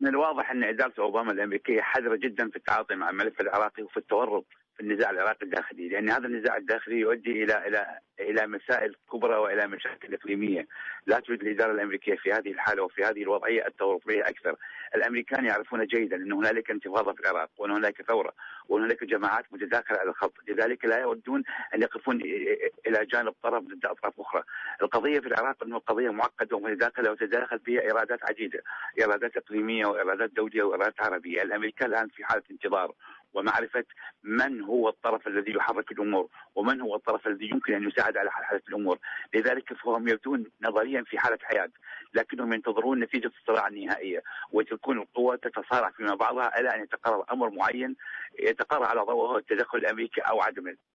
من الواضح أن إدارة أوباما الأمريكية حذرة جدا في التعاطي مع الملف العراقي وفي التورط في النزاع العراقي الداخلي، لأن هذا النزاع الداخلي يؤدي إلى مسائل كبرى وإلى مشاكل إقليمية. لا تريد الإدارة الأمريكية في هذه الحالة وفي هذه الوضعية التورط بها أكثر. الأمريكان يعرفون جيدا أن هنالك انتفاضة في العراق وأن هنالك ثورة وأن هنالك جماعات متداخلة على الخط، لذلك لا يودون أن يقفون إلى جانب طرف ضد أطراف أخرى. القضية في العراق أنه قضية معقدة ومتداخلة وتداخل فيها إرادات عديدة، إرادات إقليمية وإرادات دولية وإرادات عربية. الأمريكان الآن في حالة انتظار ومعرفة من هو الطرف الذي يحرك الأمور ومن هو الطرف الذي يمكن أن يساعد على حل الأمور. لذلك فهم يبدون نظريا في حالة حياة، لكنهم ينتظرون نتيجة الصراع النهائية، وتكون القوى تتصارع فيما بعضها إلى أن يتقرر أمر معين يتقرر على ضوءه التدخل الأمريكي أو عدمه.